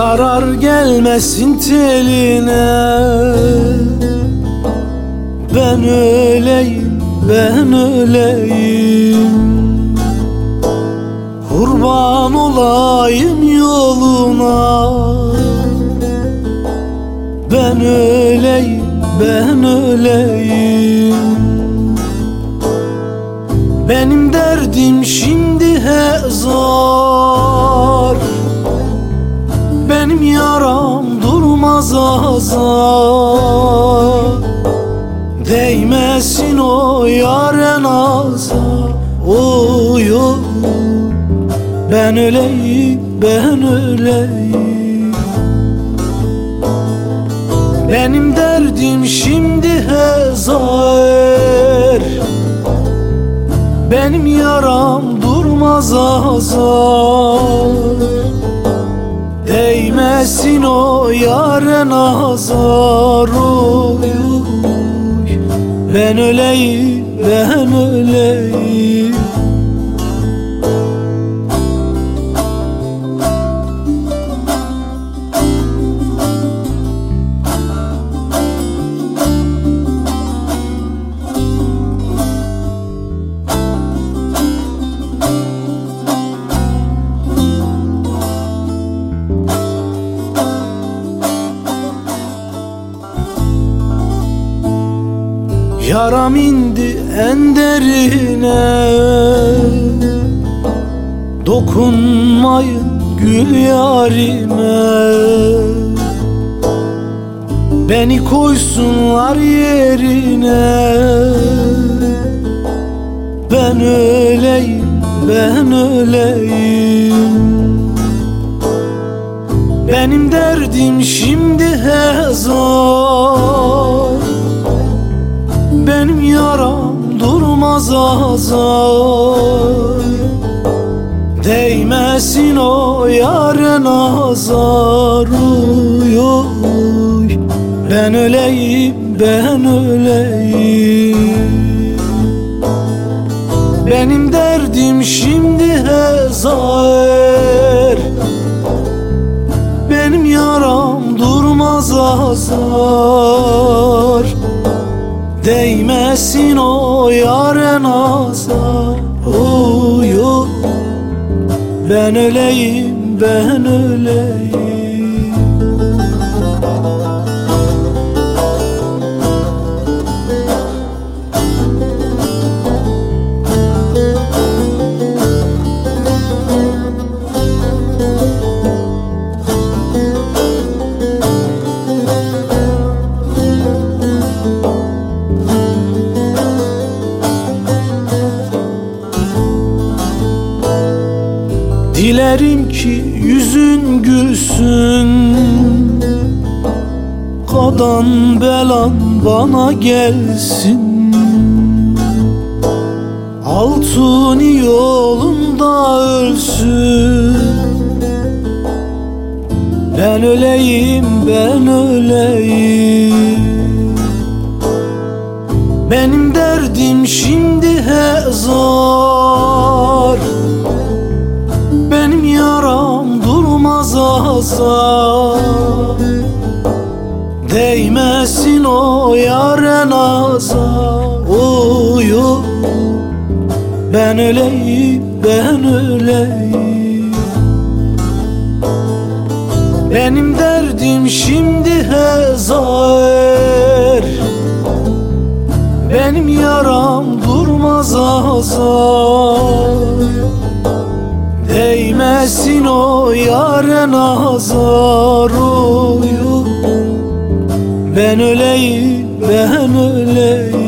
Zarar gelmesin teline. Ben öleyim, ben öleyim. Kurban olayım yoluna. Ben öleyim, ben öleyim. Benim derdim şimdi hezar. Benim yaram durmaz azar. Değmesin o yâre nazar. Oy oy, ben öleyim, ben öleyim. Benim derdim şimdi hezar. Benim yaram durmaz azar. Değmesin o yâre nazar. Oy oy, ben öleyim, ben öleyim. Yaram indi en derine. Dokunmayın gül yarime. Beni koysunlar yerine. Ben öleyim, ben öleyim. Benim derdim şimdi hezar. Benim yaram durmaz azar. Değmesin o yâre nazar. Oy oy, ben öleyim, ben öleyim. Benim derdim şimdi hezar. Benim yaram durmaz azar. Değmesin o yâre nazar. Oy oy, ben öleyim, ben öleyim. Dilerim ki yüzün gülsün. Kadan belan bana gelsin. Altuni yolunda ölsün. Ben öleyim, ben öleyim. Benim derdim şimdi hezar. Benim yaram durmaz azar. Değmesin o yâre nazar. Oy oy, ben öleyim, ben öleyim. Benim derdim şimdi hezar. Benim yaram durmaz azar. Değmesin o yâre nazar. Oy oy, ben öleyim, ben öleyim.